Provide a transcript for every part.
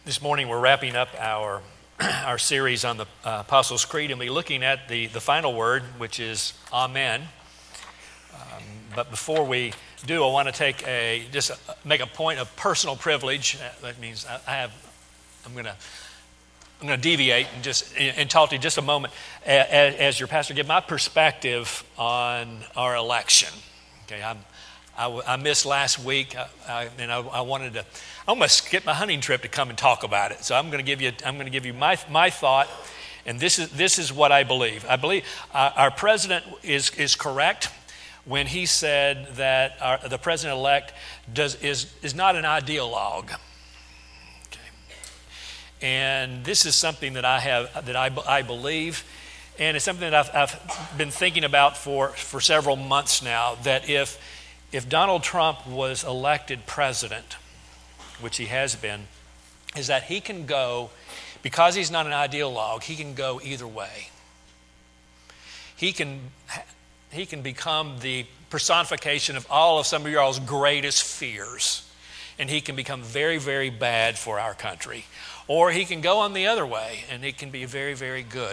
This morning we're wrapping up our series on the Apostles' Creed, and we're looking at the final word, which is Amen. But before we do, I want to make a point of personal privilege. That means I'm going to deviate and talk to you just a moment as your pastor, give my perspective on our election. Okay, I missed last week, and I wanted to. I almost skipped my hunting trip to come and talk about it. So I'm going to give you my thought, and this is what I believe. I believe our president is correct when he said that the president-elect is not an ideologue. Okay. And this is something that I believe, and it's something that I've been thinking about for several months now. That if Donald Trump was elected president, which he has been, is that he can go, because he's not an ideologue, he can go either way. He can become the personification of some of y'all's greatest fears, and he can become very, very bad for our country. Or he can go on the other way, and he can be very, very good.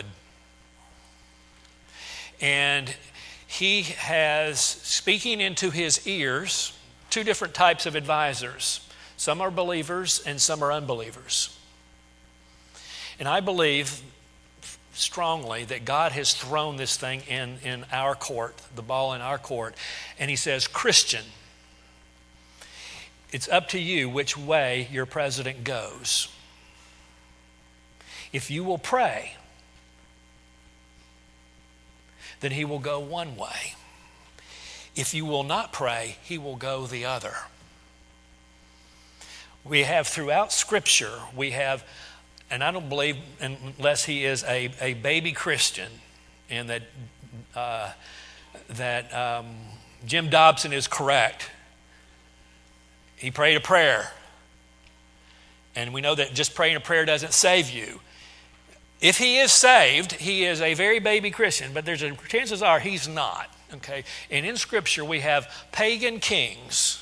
And he has, speaking into his ears, two different types of advisors. Some are believers and some are unbelievers. And I believe strongly that God has thrown this thing in our court, the ball in our court. And he says, Christian, it's up to you which way your president goes. If you will pray, then he will go one way. If you will not pray, he will go the other. We have throughout Scripture, and I don't believe unless he is a baby Christian, and that Jim Dobson is correct. He prayed a prayer. And we know that just praying a prayer doesn't save you. If he is saved, he is a very baby Christian, but chances are he's not. Okay? And in Scripture we have pagan kings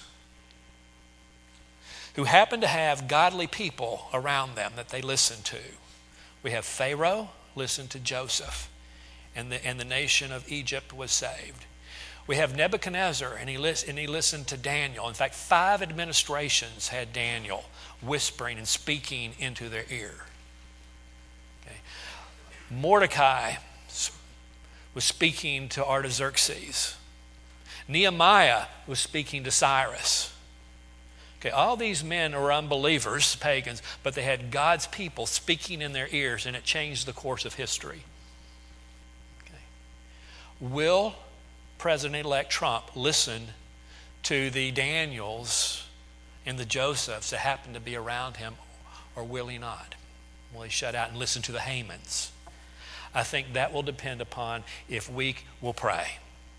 who happen to have godly people around them that they listen to. We have Pharaoh listen to Joseph, and the nation of Egypt was saved. We have Nebuchadnezzar, and he listened to Daniel. In fact, 5 administrations had Daniel whispering and speaking into their ear. Okay. Mordecai was speaking to Artaxerxes. Nehemiah was speaking to Cyrus. Okay, all these men are unbelievers, pagans, but they had God's people speaking in their ears, and it changed the course of history. Okay. Will President-elect Trump listen to the Daniels and the Josephs that happen to be around him, or will he not? Will he shut out and listen to the Hamans? I think that will depend upon if we will pray.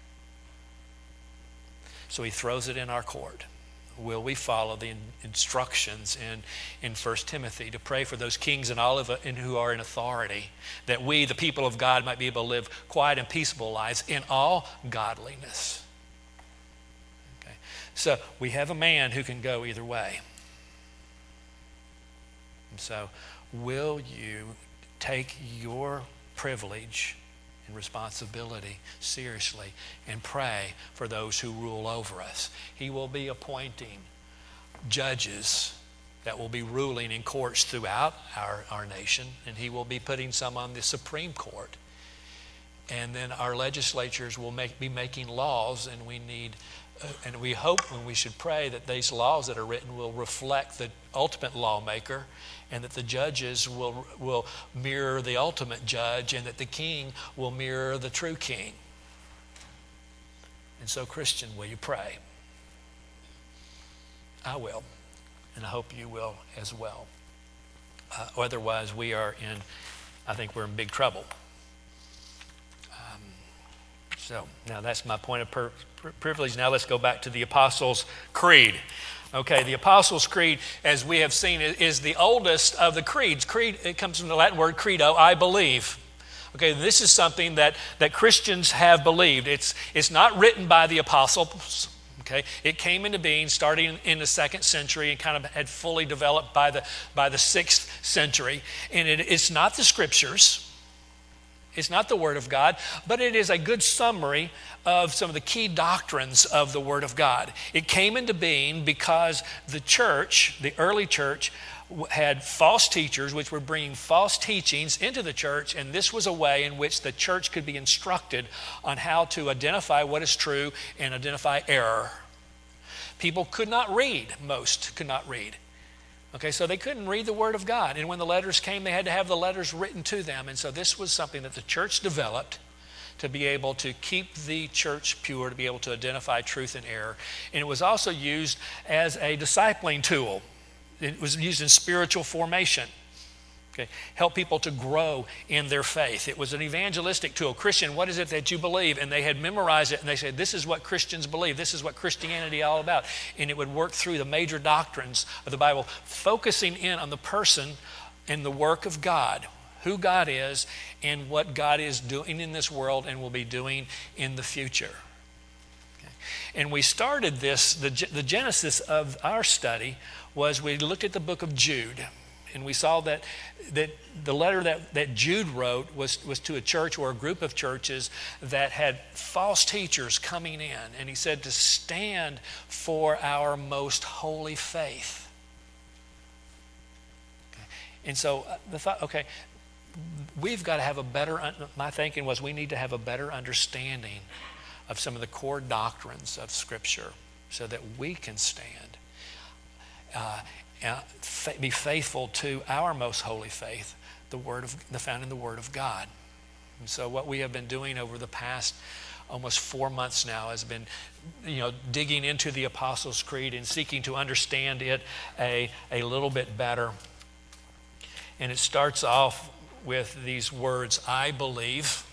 So he throws it in our court. Will we follow the instructions in 1 Timothy to pray for those kings and all who are in authority, that we, the people of God, might be able to live quiet and peaceable lives in all godliness? Okay. So we have a man who can go either way. And so will you take your privilege and responsibility seriously and pray for those who rule over us? He will be appointing judges that will be ruling in courts throughout our nation, and he will be putting some on the Supreme Court. And then our legislatures will be making laws, and we hope, and we should pray that these laws that are written will reflect the ultimate lawmaker, and that the judges will mirror the ultimate judge, and that the king will mirror the true king. And so, Christian, will you pray? I will, and I hope you will as well. Otherwise, I think we're in big trouble. So now that's my point of privilege. Now let's go back to the Apostles' Creed. Okay, the Apostles' Creed, as we have seen, is the oldest of the creeds. Creed, it comes from the Latin word credo, I believe. Okay, this is something that Christians have believed. It's not written by the apostles. Okay, it came into being starting in the 2nd century and kind of had fully developed by the 6th century. And it's not the scriptures, it's not the Word of God, but it is a good summary of some of the key doctrines of the Word of God. It came into being because the church, the early church, had false teachers which were bringing false teachings into the church, and this was a way in which the church could be instructed on how to identify what is true and identify error. People could not read, most could not read. Okay, so they couldn't read the Word of God, and when the letters came, they had to have the letters written to them, and so this was something that the church developed to be able to keep the church pure, to be able to identify truth and error. And it was also used as a discipling tool. It was used in spiritual formation. Okay, help people to grow in their faith. It was an evangelistic tool. Christian, what is it that you believe? And they had memorized it, and they said, this is what Christians believe. This is what Christianity is all about. And it would work through the major doctrines of the Bible, focusing in on the person and the work of God, who God is, and what God is doing in this world and will be doing in the future. Okay. And we started this, the genesis of our study was we looked at the book of Jude, and we saw that the letter that Jude wrote was to a church or a group of churches that had false teachers coming in, and he said to stand for our most holy faith. Okay. And so the thought, okay, we've got to have a better, my thinking was we need to have a better understanding of some of the core doctrines of Scripture so that we can stand. Be faithful to our most holy faith, the found in the Word of God. And so what we have been doing over the past almost 4 months now has been, digging into the Apostles' Creed and seeking to understand it a little bit better. And it starts off with these words: I believe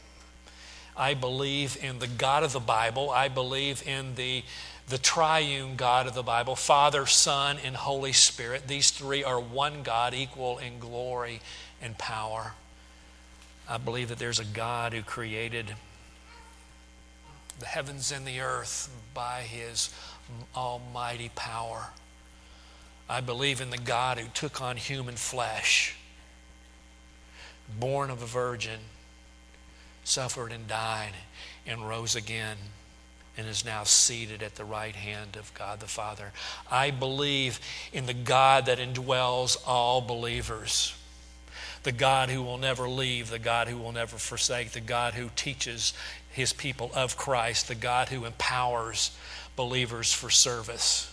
in the God of the Bible. I believe in the triune God of the Bible, Father, Son, and Holy Spirit. These three are one God, equal in glory and power. I believe that there's a God who created the heavens and the earth by His almighty power. I believe in the God who took on human flesh, born of a virgin, suffered and died, and rose again, and is now seated at the right hand of God the Father. I believe in the God that indwells all believers, the God who will never leave, the God who will never forsake, the God who teaches His people of Christ, the God who empowers believers for service.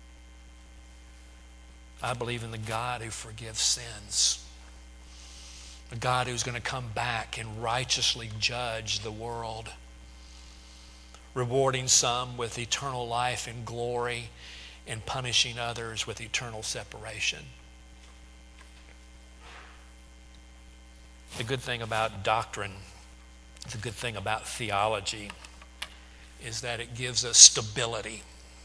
I believe in the God who forgives sins, the God who's going to come back and righteously judge the world, rewarding some with eternal life and glory and punishing others with eternal separation. The good thing about doctrine, the good thing about theology, is that it gives us stability.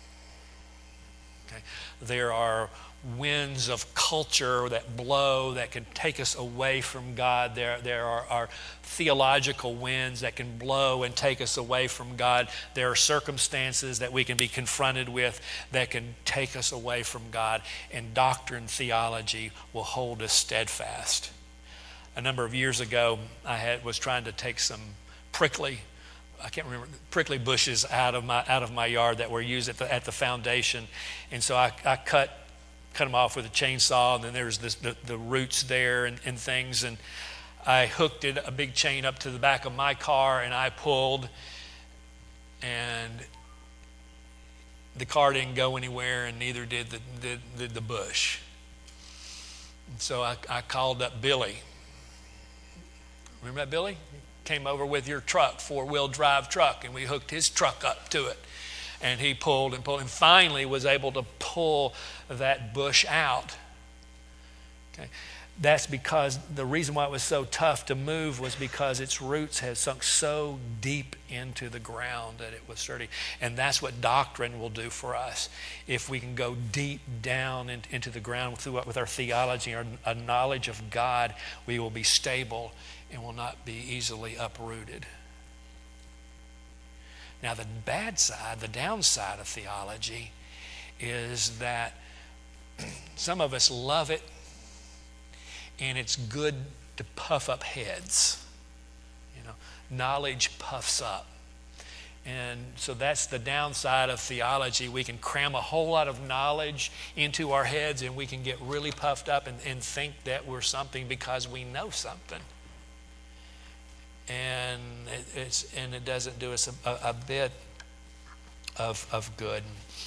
Okay? There are winds of culture that blow that can take us away from God. There are theological winds that can blow and take us away from God. There are circumstances that we can be confronted with that can take us away from God. And doctrine, theology will hold us steadfast. A number of years ago, I was trying to take some prickly bushes out of my yard that were used at the foundation, and so I cut them off with a chainsaw, and then there was the roots there and things, and I hooked a big chain up to the back of my car, and I pulled, and the car didn't go anywhere, and neither did the bush. And so I called up Billy. Remember that, Billy? Came over with your truck, 4-wheel drive truck, and we hooked his truck up to it. And he pulled and finally was able to pull that bush out. Okay. That's because the reason why it was so tough to move was because its roots had sunk so deep into the ground that it was sturdy. And that's what doctrine will do for us. If we can go deep down into the ground with our theology, our knowledge of God, we will be stable and will not be easily uprooted. Now, the bad side, the downside of theology is that some of us love it, and it's good to puff up heads. Knowledge puffs up. And so that's the downside of theology. We can cram a whole lot of knowledge into our heads, and we can get really puffed up and think that we're something because we know something. And it doesn't do us a bit of good.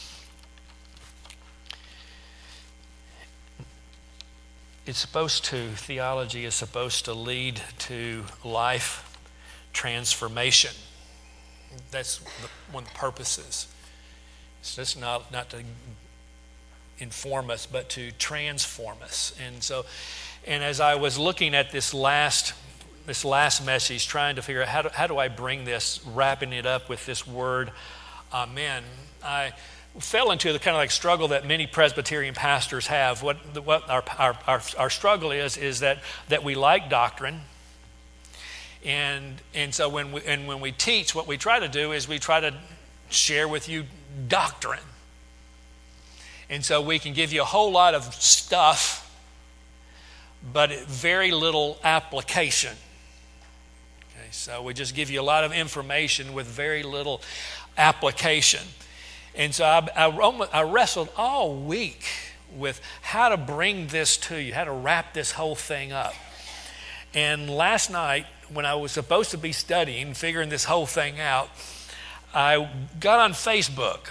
Theology is supposed to lead to life transformation. That's one of the purposes. It's just not to inform us, but to transform us. And as I was looking at this last message, trying to figure out how do I bring this, wrapping it up with this word, amen, I fell into the kind of like struggle that many Presbyterian pastors have. What our struggle is that we like doctrine. And so when we teach, what we try to do is we try to share with you doctrine. And so we can give you a whole lot of stuff, but very little application. Okay, so we just give you a lot of information with very little application. And so I wrestled all week with how to bring this to you, how to wrap this whole thing up. And last night, when I was supposed to be studying, figuring this whole thing out, I got on Facebook.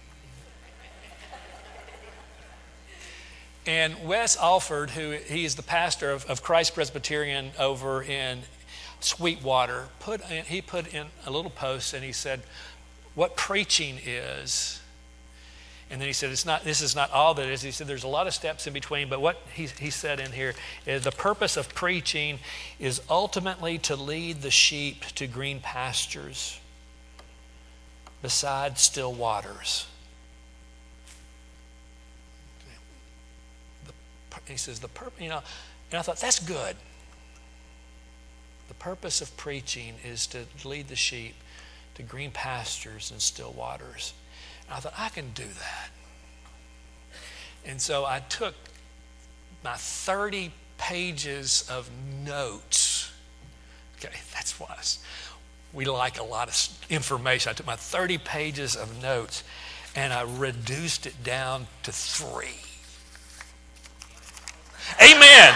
And Wes Alford, he is the pastor of Christ Presbyterian over in Sweetwater, he put in a little post, and he said, what preaching is. And then he said, this is not all that it is. He said, there's a lot of steps in between, but what he said in here is the purpose of preaching is ultimately to lead the sheep to green pastures beside still waters. He says, and I thought, that's good. The purpose of preaching is to lead the sheep to green pastures and still waters. And I thought, I can do that. And so I took my 30 pages of notes. Okay, that's why we like a lot of information. I took my 30 pages of notes and I reduced it down to 3. Amen.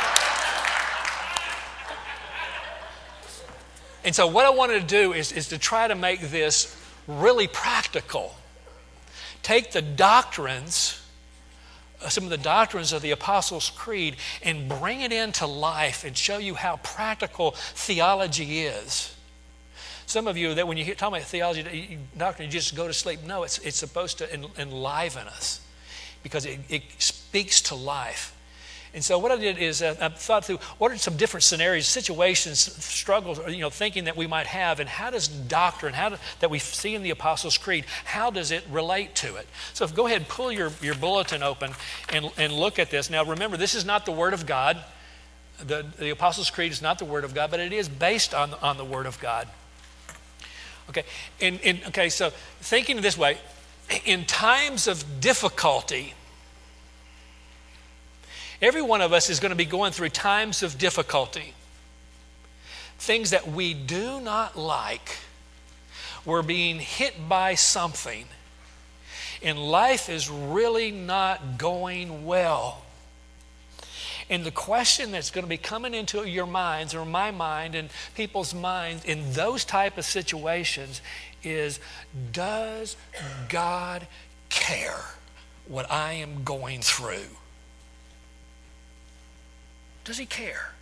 And so what I wanted to do is to try to make this really practical. Take the doctrines, some of the doctrines of the Apostles' Creed, and bring it into life and show you how practical theology is. Some of you, that when you talk about theology, doctrine, you just go to sleep. No, it's supposed to enliven us because it speaks to life. And so what I did is I thought through what are some different scenarios, situations, struggles, thinking that we might have, and how does doctrine, that we see in the Apostles' Creed, how does it relate to it? So go ahead and pull your bulletin open and look at this. Now remember, this is not the Word of God. The Apostles' Creed is not the Word of God, but it is based on the Word of God. Okay, so thinking this way, in times of difficulty, every one of us is going to be going through times of difficulty. Things that we do not like. We're being hit by something. And life is really not going well. And the question that's going to be coming into your minds, or my mind and people's minds in those type of situations is, does God care what I am going through? Does he care?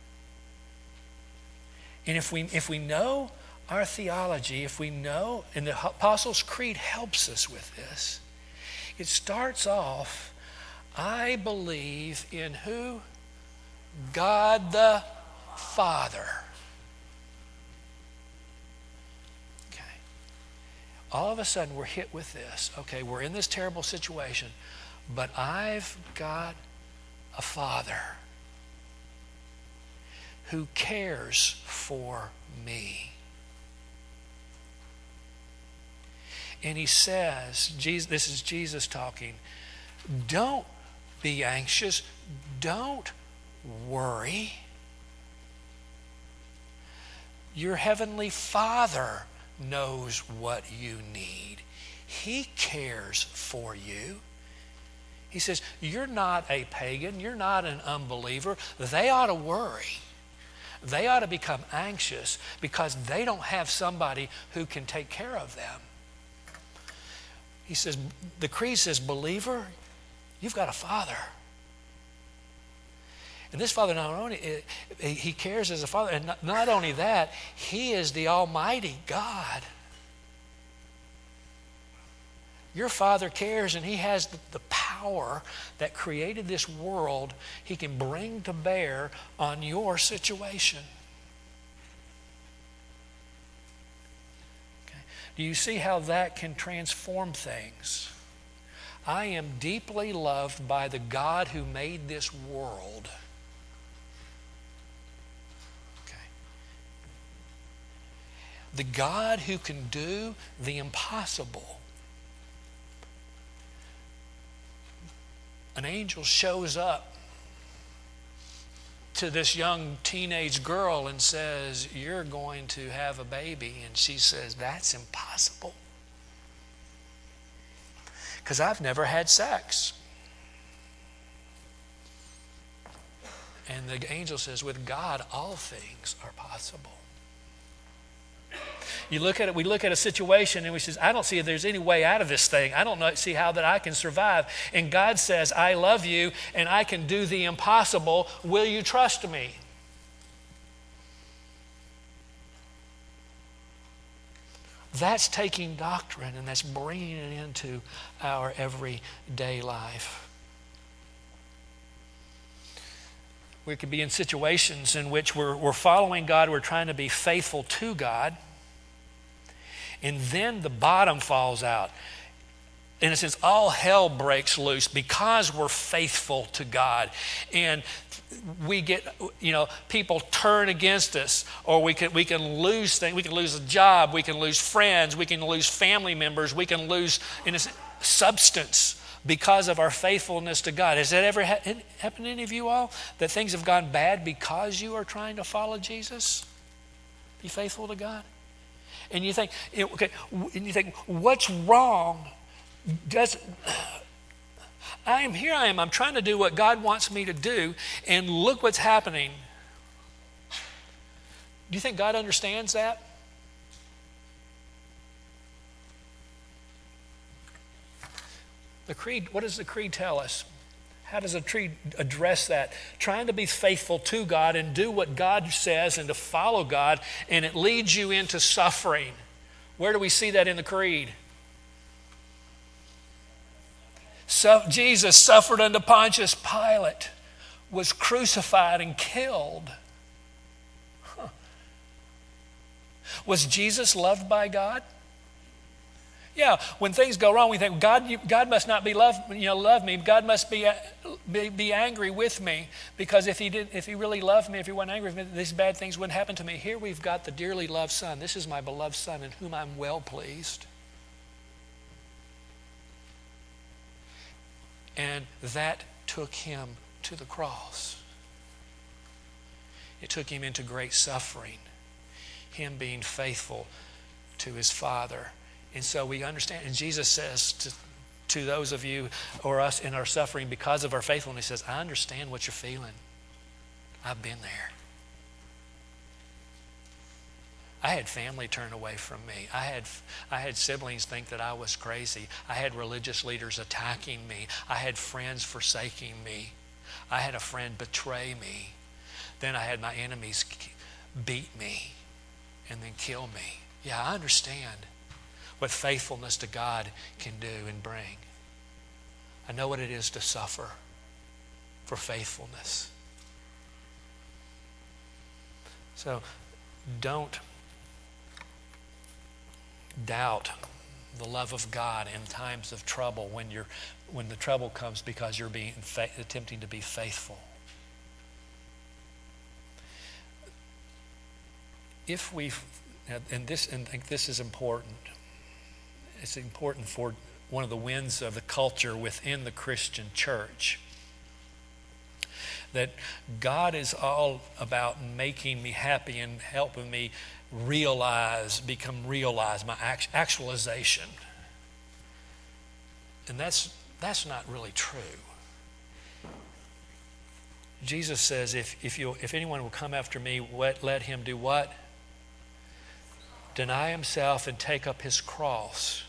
And if we know our theology, if we know, and the Apostles' Creed helps us with this, it starts off, I believe in who? God the Father. Okay. All of a sudden we're hit with this. Okay, we're in this terrible situation, but I've got a Father who cares for me. And he says, this is Jesus talking, don't be anxious. Don't worry. Your heavenly Father knows what you need. He cares for you. He says, you're not a pagan. You're not an unbeliever. They ought to worry. They ought to become anxious because they don't have somebody who can take care of them. He says, the creed says, believer, you've got a Father. And this Father, not only, he cares as a Father, and not only that, he is the Almighty God. Your Father cares, and he has the power that created this world. He can bring to bear on your situation. Okay. Do you see how that can transform things? I am deeply loved by the God who made this world. The God who can do the impossible. An angel shows up to this young teenage girl and says, you're going to have a baby. And she says, that's impossible. Because I've never had sex. And the angel says, with God, all things are possible. You look at it, we look at a situation and we say, I don't see if there's any way out of this thing. I don't see how that I can survive. And God says, I love you and I can do the impossible. Will you trust me? That's taking doctrine and that's bringing it into our everyday life. We could be in situations in which we're following God, we're trying to be faithful to God, and then the bottom falls out. In a sense, all hell breaks loose because we're faithful to God. And we get, people turn against us, or we can lose things. We can lose a job, we can lose friends, we can lose family members, we can lose, in a sense, substance because of our faithfulness to God. Has that ever happened to any of you all? That things have gone bad because you are trying to follow Jesus? Be faithful to God? And you think, what's wrong? I'm trying to do what God wants me to do, and look what's happening. Do you think God understands that? The creed, what does the creed tell us? How does the creed address that? Trying to be faithful to God and do what God says and to follow God, and it leads you into suffering. Where do we see that in the creed? So Jesus suffered unto Pontius Pilate, was crucified and killed. Was Jesus loved by God? Yeah, when things go wrong, we think God must not be love me. God must be angry with me, because if he really loved me, if he wasn't angry with me, these bad things wouldn't happen to me. Here we've got the dearly loved Son. This is my beloved Son in whom I'm well pleased. And that took him to the cross. It took him into great suffering, him being faithful to his Father. And so we understand, and Jesus says to those of you or us in our suffering because of our faithfulness, he says, I understand what you're feeling. I've been there. I had family turn away from me. I had siblings think that I was crazy. I had religious leaders attacking me. I had friends forsaking me. I had a friend betray me. Then I had my enemies beat me and then kill me. Yeah, I understand what faithfulness to God can do and bring. I know what it is to suffer for faithfulness. So don't doubt the love of God in times of trouble when the trouble comes because you're attempting to be faithful. I think this is important. it's important for one of the winds of the culture within the Christian church. That God is all about making me happy and helping me become realized, my actualization. And that's not really true. Jesus says, if anyone will come after me, let him do what? Deny himself and take up his cross.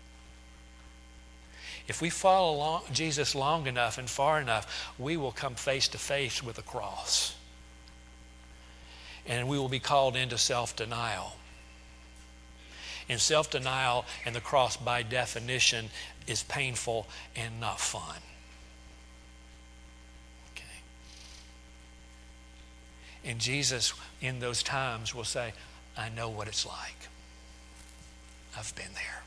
If we follow Jesus long enough and far enough, we will come face to face with the cross. And we will be called into self-denial. And self-denial and the cross, by definition, is painful and not fun. Okay. And Jesus, in those times, will say, I know what it's like. I've been there.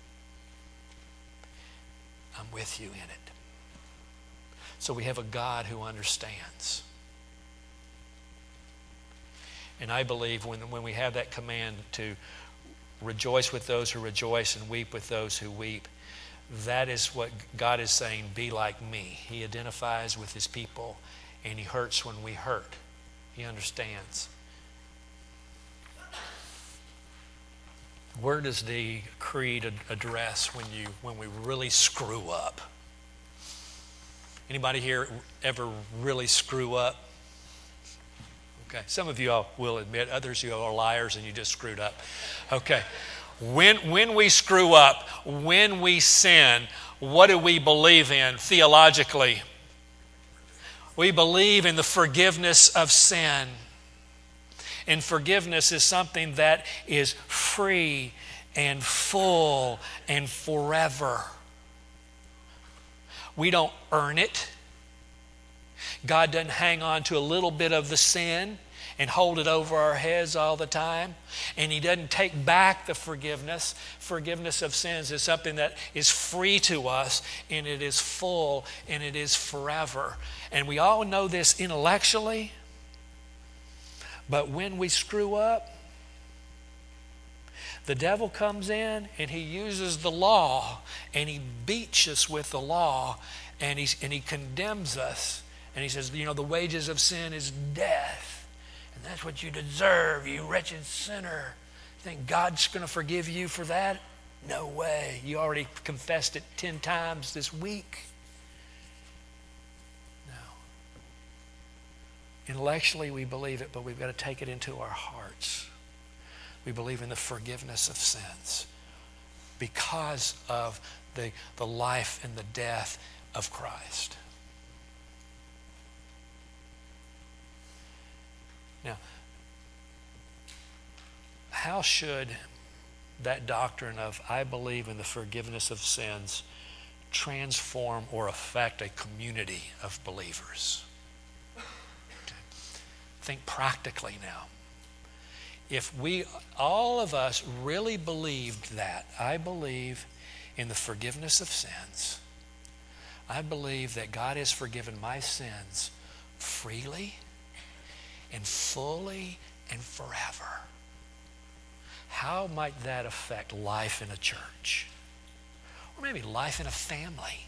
I'm with you in it. So we have a God who understands. And I believe when we have that command to rejoice with those who rejoice and weep with those who weep, that is what God is saying, be like me. He identifies with his people and he hurts when we hurt. He understands. Where does the creed address when we really screw up? Anybody here ever really screw up? Okay, some of you all will admit, others of you are liars and you just screwed up. Okay, when we screw up, when we sin, what do we believe in theologically? We believe in the forgiveness of sin. And forgiveness is something that is free and full and forever. We don't earn it. God doesn't hang on to a little bit of the sin and hold it over our heads all the time. And he doesn't take back the forgiveness. Forgiveness of sins is something that is free to us, and it is full, and it is forever. And we all know this intellectually. But when we screw up, the devil comes in and he uses the law and he beats us with the law and he condemns us. And he says, the wages of sin is death. And that's what you deserve, you wretched sinner. Think God's going to forgive you for that? No way. You already confessed it 10 times this week. Intellectually, we believe it, but we've got to take it into our hearts. We believe in the forgiveness of sins because of the life and the death of Christ. Now, how should that doctrine of I believe in the forgiveness of sins transform or affect a community of believers? Think practically now. If all of us really believed that, I believe in the forgiveness of sins. I believe that God has forgiven my sins freely and fully and forever. How might that affect life in a church? Or maybe life in a family?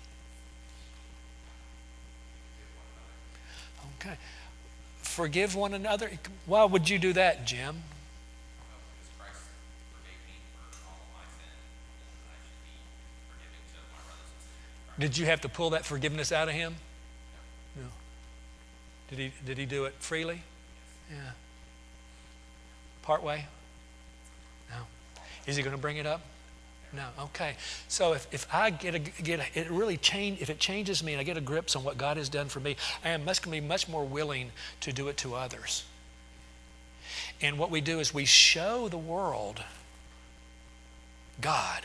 Okay. Forgive one another. Why would you do that, Jim? Because Christ forgave me for all of my sin, and I should be forgiving to my brothers and sisters. Did you have to pull that forgiveness out of him? No. Did he do it freely? Yes. Yeah. Part way? No. Is he going to bring it up? No. Okay. So if I if it changes me and I get a grip on what God has done for me, I am going to be much more willing to do it to others. And what we do is we show the world God.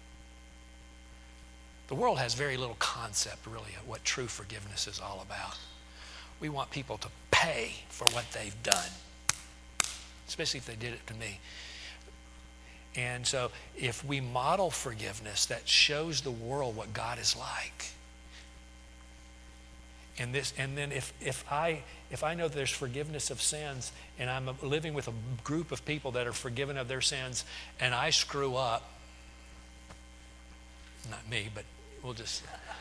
The world has very little concept, really, of what true forgiveness is all about. We want people to pay for what they've done, especially if they did it to me. And so if we model forgiveness, that shows the world what God is like. And then if I know there's forgiveness of sins and I'm living with a group of people that are forgiven of their sins and I screw up, Not me, but we'll just...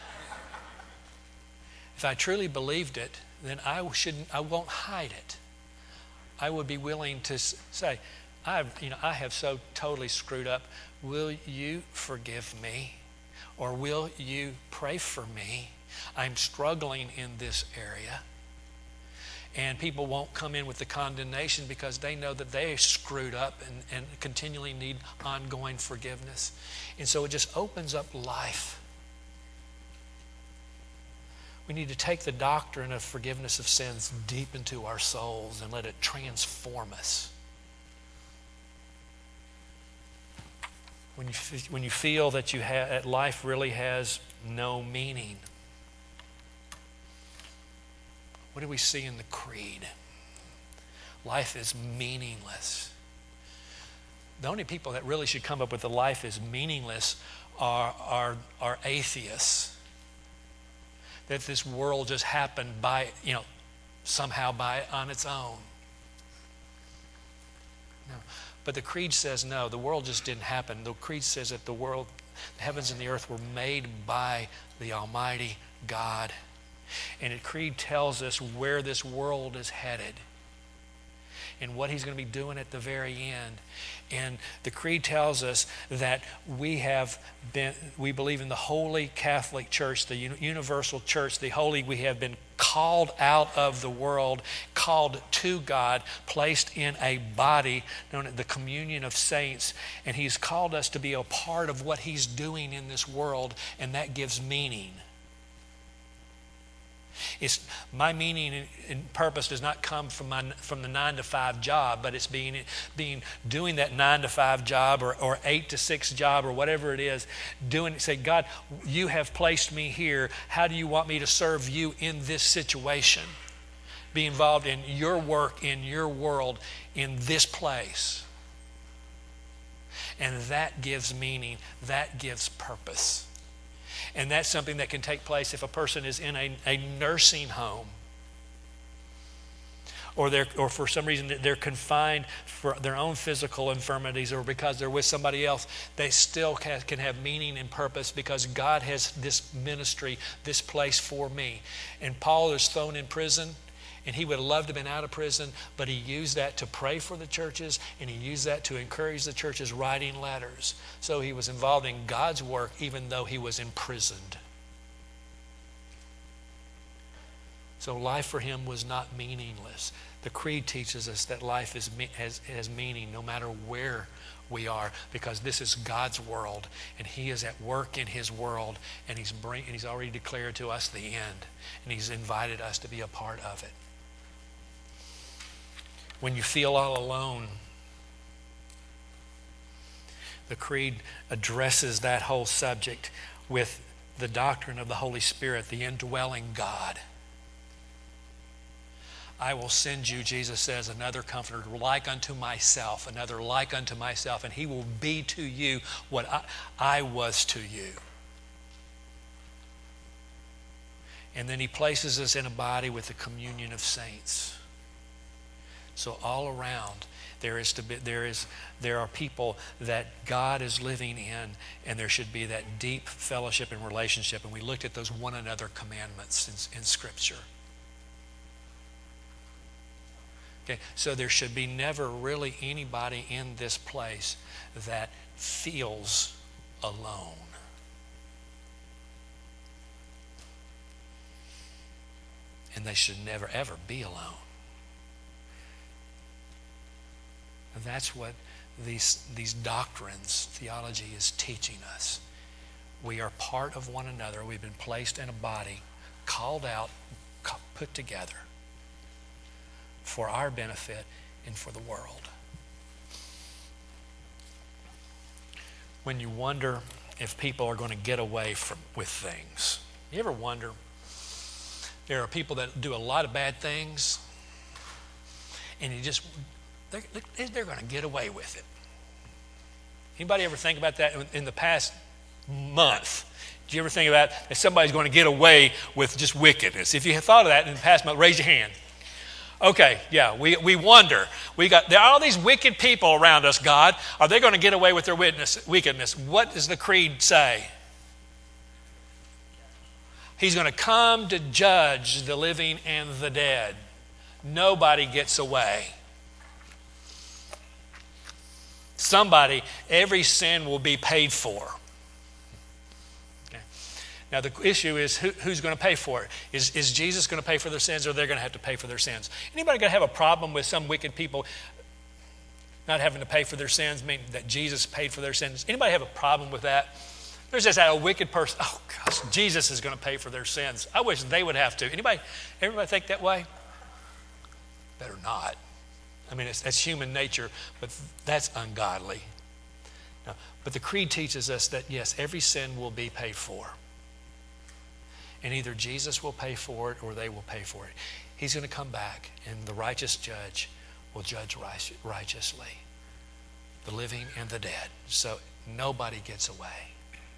If I truly believed it, then I won't hide it. I would be willing to say, I have so totally screwed up. Will you forgive me? Or will you pray for me? I'm struggling in this area. And people won't come in with the condemnation because they know that they screwed up and continually need ongoing forgiveness. And so it just opens up life. We need to take the doctrine of forgiveness of sins deep into our souls and let it transform us. When you feel that that life really has no meaning, what do we see in the creed? Life is meaningless. The only people that really should come up with the life is meaningless are atheists. That this world just happened somehow on its own. No. But the creed says no, the world just didn't happen. The creed says that the heavens and the earth were made by the Almighty God. And the creed tells us where this world is headed and what He's going to be doing at the very end. And the creed tells us that we believe in the Holy Catholic Church, the universal church, we have been called out of the world, called to God, placed in a body known as the communion of saints, and He's called us to be a part of what He's doing in this world, and that gives meaning. My meaning and purpose does not come from the 9-to-5 job, but it's doing that 9-to-5 job or 8-to-6 job or whatever it is. Say, God, you have placed me here. How do you want me to serve you in this situation? Be involved in your work, in your world, in this place. And that gives meaning. That gives purpose. And that's something that can take place if a person is in a nursing home or for some reason they're confined for their own physical infirmities or because they're with somebody else. They still can have meaning and purpose because God has this ministry, this place for me. And Paul is thrown in prison. And he would have loved to have been out of prison, but he used that to pray for the churches, and he used that to encourage the churches writing letters. So he was involved in God's work even though he was imprisoned. So life for him was not meaningless. The creed teaches us that life has meaning no matter where we are, because this is God's world, and He is at work in His world, and He's already declared to us the end, and He's invited us to be a part of it. When you feel all alone, the creed addresses that whole subject with the doctrine of the Holy Spirit, the indwelling God. I will send you, Jesus says, another comforter like unto myself, and He will be to you what I was to you. And then He places us in a body with the communion of saints. So all around there are people that God is living in, and there should be that deep fellowship and relationship. And we looked at those one another commandments in Scripture. Okay, so there should be never really anybody in this place that feels alone. And they should never ever be alone. And that's what these doctrines, theology, is teaching us. We are part of one another. We've been placed in a body, called out, put together for our benefit and for the world. When you wonder if people are going to get away with things, you ever wonder? There are people that do a lot of bad things, and they're going to get away with it. Anybody ever think about that in the past month? Did you ever think about that somebody's going to get away with just wickedness? If you have thought of that in the past month, raise your hand. Okay, yeah, we wonder. There are all these wicked people around us, God. Are they going to get away with their wickedness? What does the creed say? He's going to come to judge the living and the dead. Nobody gets away. Every sin will be paid for. Okay. Now the issue is who's going to pay for it? Is Jesus going to pay for their sins, or they're going to have to pay for their sins? Anybody going to have a problem with some wicked people not having to pay for their sins, meaning that Jesus paid for their sins? Anybody have a problem with that? There's just a wicked person. Oh gosh, Jesus is going to pay for their sins. I wish they would have to. Everybody think that way? Better not. I mean, that's human nature, but that's ungodly. No, but the creed teaches us that yes, every sin will be paid for. And either Jesus will pay for it or they will pay for it. He's going to come back, and the righteous judge will judge righteously, the living and the dead. So nobody gets away.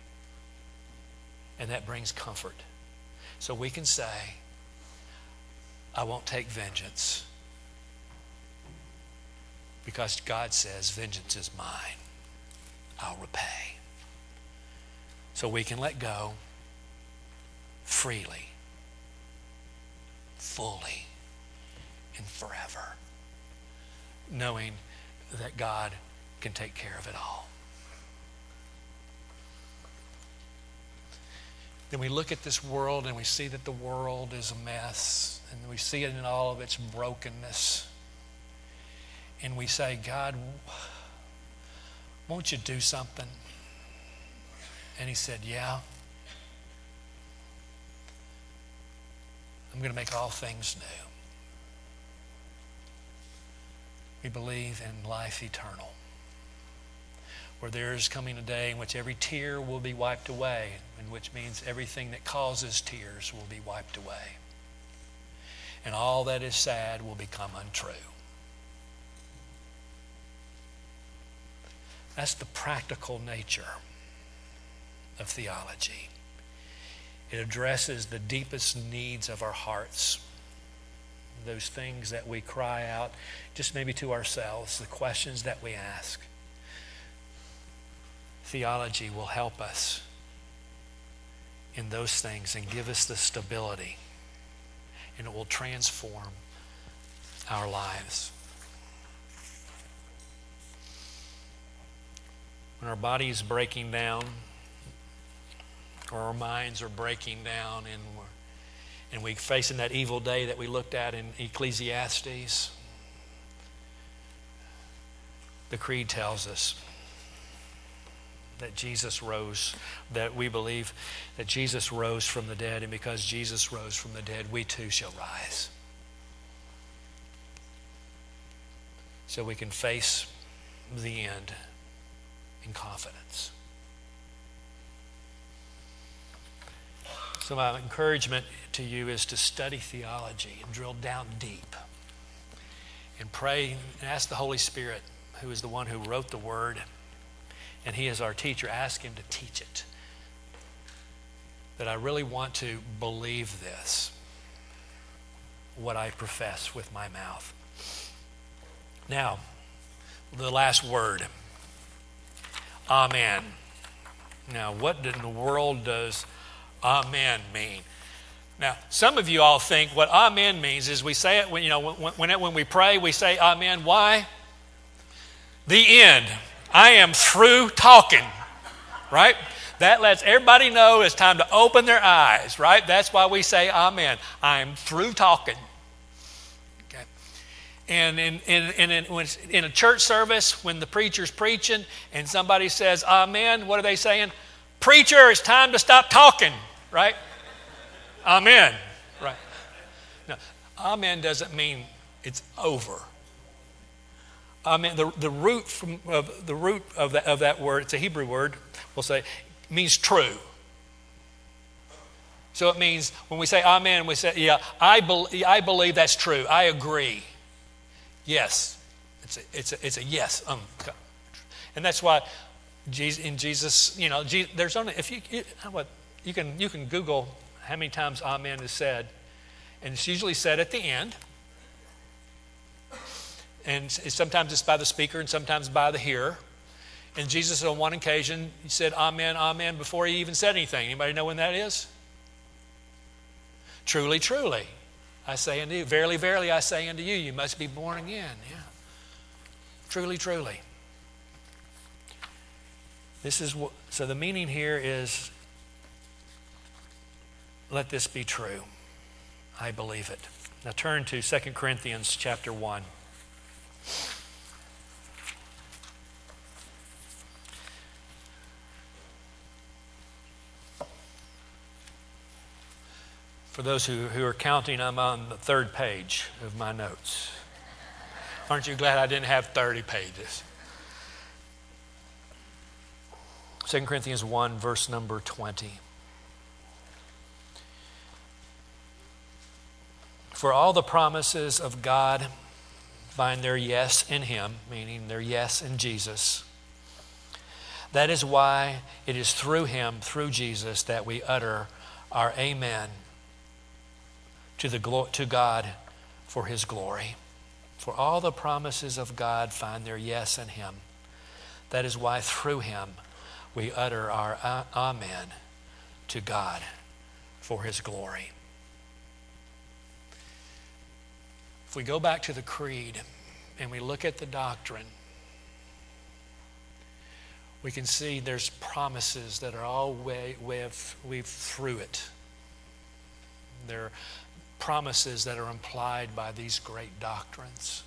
And that brings comfort. So we can say, I won't take vengeance, because God says, vengeance is mine. I'll repay. So we can let go freely, fully, and forever, knowing that God can take care of it all. Then we look at this world and we see that the world is a mess, and we see it in all of its brokenness. And we say, God, won't you do something? And he said, yeah. I'm going to make all things new. We believe in life eternal, where there is coming a day in which every tear will be wiped away, and which means everything that causes tears will be wiped away. And all that is sad will become untrue. That's the practical nature of theology. It addresses the deepest needs of our hearts, those things that we cry out just maybe to ourselves, the questions that we ask. Theology will help us in those things and give us the stability, and it will transform our lives. When our body is breaking down, or our minds are breaking down, and we're facing that evil day that we looked at in Ecclesiastes, the creed tells us that Jesus rose, that we believe that Jesus rose from the dead, and because Jesus rose from the dead, we too shall rise. So we can face the end in confidence. So my encouragement to you is to study theology and drill down deep and pray and ask the Holy Spirit, who is the one who wrote the Word, and He is our teacher. Ask Him to teach it. That I really want to believe this, what I profess with my mouth. Now, the last word. Amen. Now, what in the world does amen mean? Now, some of you all think what amen means is we say it when we pray, we say amen. Why? The end. I am through talking, right? That lets everybody know it's time to open their eyes, right? That's why we say amen. I'm through talking. Okay. And in a church service, when the preacher's preaching and somebody says amen, what are they saying? Preacher, it's time to stop talking, right? Amen, right? No, amen doesn't mean it's over. Amen. The root of that word, it's a Hebrew word, we'll say, means true. So it means when we say amen, we say, yeah, I believe that's true. I agree. Yes, it's a yes. And that's why in Jesus, there's only you can Google how many times amen is said, and it's usually said at the end. And sometimes it's by the speaker and sometimes by the hearer. And Jesus, on one occasion, he said amen, amen, before he even said anything. Anybody know when that is? Truly, truly, I say unto you, verily, verily, I say unto you, you must be born again. Yeah. Truly, truly. So the meaning here is, let this be true. I believe it. Now turn to 2 Corinthians chapter 1. For those who are counting, I'm on the third page of my notes. Aren't you glad I didn't have 30 pages? 2 Corinthians 1, verse number 20. For all the promises of God find their yes in Him, meaning their yes in Jesus. That is why it is through Him, through Jesus, that we utter our amen to God for His glory. For all the promises of God find their yes in Him. That is why through Him we utter our amen to God for His glory. If we go back to the creed and we look at the doctrine, we can see there's promises that are all weave through it. There are promises that are implied by these great doctrines.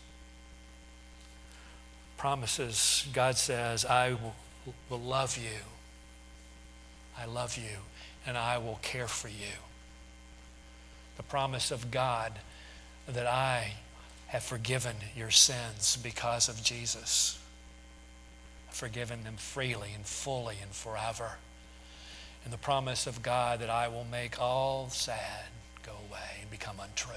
Promises, God says, I will love you. I love you, and I will care for you. The promise of God that I have forgiven your sins because of Jesus. I've forgiven them freely and fully and forever. And the promise of God that I will make all sad go away and become untrue.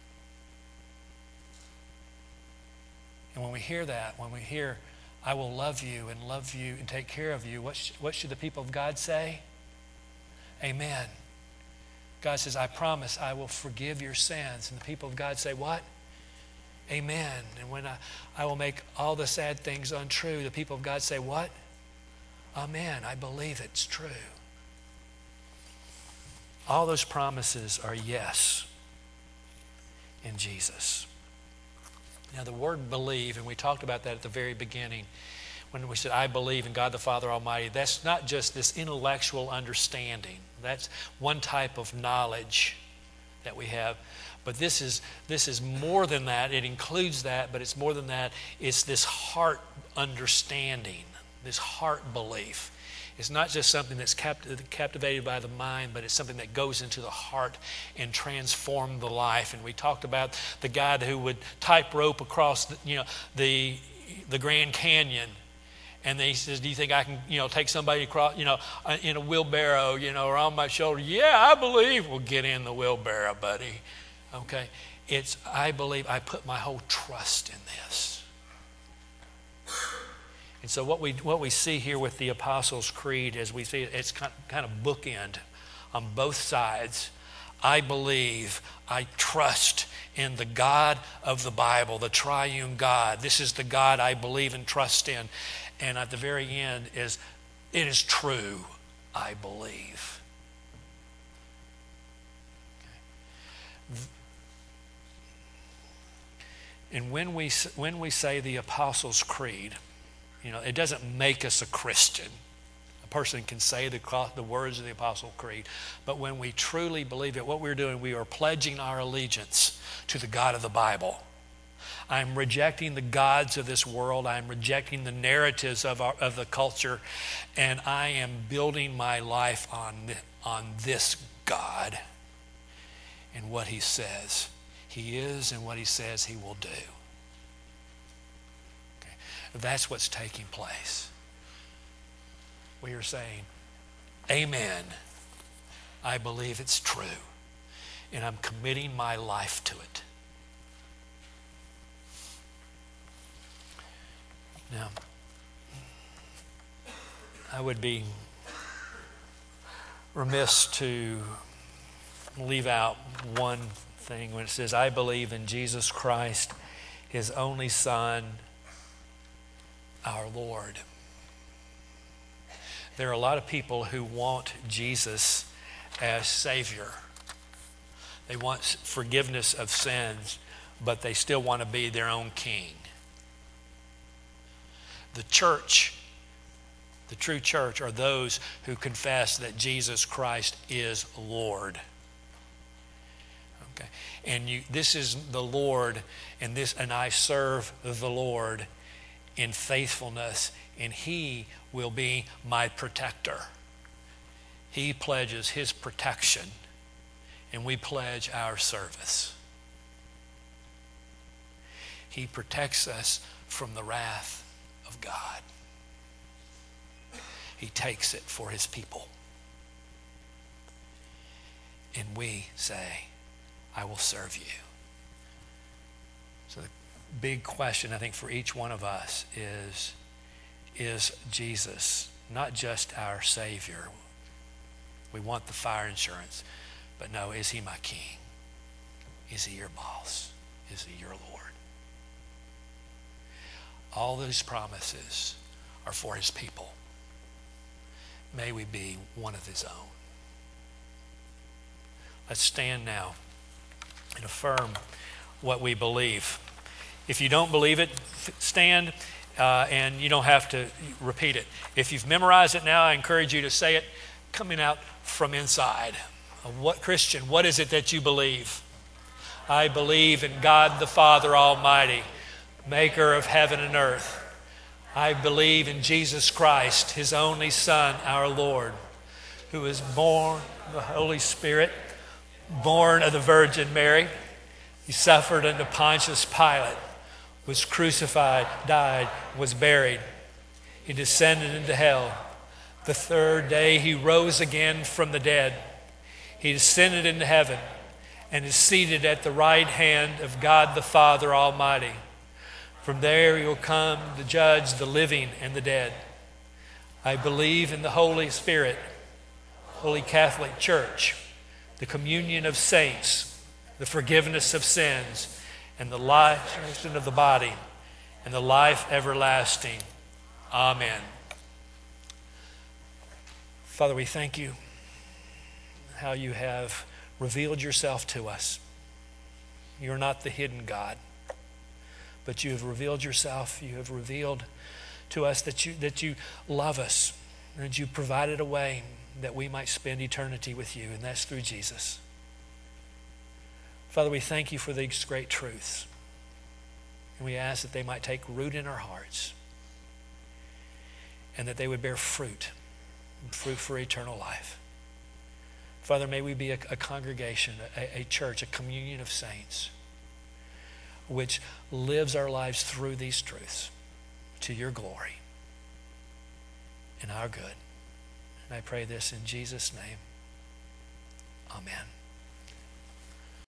And when we hear that, when we hear, I will love you and take care of you, what should the people of God say? Amen. God says, I promise I will forgive your sins. And the people of God say, what? Amen. And when I will make all the sad things untrue, the people of God say, what? Amen. I believe it's true. All those promises are yes in Jesus. Now the word believe, and we talked about that at the very beginning, when we said, I believe in God the Father Almighty, that's not just this intellectual understanding. That's one type of knowledge that we have. But this is more than that. It includes that, but it's more than that. It's this heart understanding, this heart belief. It's not just something that's captivated by the mind, but it's something that goes into the heart and transforms the life. And we talked about the guy who would tightrope across the Grand Canyon. And he says, do you think I can, take somebody across, in a wheelbarrow, or on my shoulder? Yeah, I believe. Well, get in the wheelbarrow, buddy. Okay? It's, I believe, I put my whole trust in this. And so what we see here with the Apostles' Creed, as we see it's kind of bookend on both sides. I believe, I trust in the God of the Bible, the triune God. This is the God I believe and trust in. And at the very end is, it is true, I believe. Okay. And when we say the Apostles' Creed, it doesn't make us a Christian. A person can say the words of the Apostles' Creed, but when we truly believe it, what we're doing, we are pledging our allegiance to the God of the Bible. I'm rejecting the gods of this world. I'm rejecting the narratives of the culture, and I am building my life on this God and what He says He is and what He says He will do. Okay. That's what's taking place. We are saying, amen. I believe it's true, and I'm committing my life to it. Now, I would be remiss to leave out one thing when it says, I believe in Jesus Christ, His only Son, our Lord. There are a lot of people who want Jesus as Savior. They want forgiveness of sins, but they still want to be their own king. The church, the true church, are those who confess that Jesus Christ is Lord. Okay. And this is the Lord, and I serve the Lord in faithfulness, and He will be my protector. He pledges His protection, and we pledge our service. He protects us from the wrath of God. He takes it for His people. And we say, I will serve you. So the big question, I think, for each one of us is Jesus not just our Savior? We want the fire insurance, but no, is He my King? Is He your boss? Is He your Lord? All those promises are for His people. May we be one of His own. Let's stand now and affirm what we believe. If you don't believe it, stand, and you don't have to repeat it. If you've memorized it now, I encourage you to say it coming out from inside. What Christian, what is it that you believe? I believe in God the Father Almighty, maker of heaven and earth. I believe in Jesus Christ, His only Son, our Lord, who was born of the Holy Spirit, born of the Virgin Mary. He suffered under Pontius Pilate, was crucified, died, was buried. He descended into hell. The third day He rose again from the dead. He descended into heaven and is seated at the right hand of God the Father Almighty. From there He will come to judge the living and the dead. I believe in the Holy Spirit, Holy Catholic Church, the communion of saints, the forgiveness of sins, and the life of the body, and the life everlasting. Amen. Father, we thank You how You have revealed Yourself to us. You're not the hidden God, but You have revealed Yourself. You have revealed to us that you love us, and that You provided a way that we might spend eternity with You, and that's through Jesus. Father, we thank You for these great truths, and we ask that they might take root in our hearts, and that they would bear fruit for eternal life. Father, may we be a congregation, a church, a communion of saints, which lives our lives through these truths to Your glory and our good. And I pray this in Jesus' name. Amen.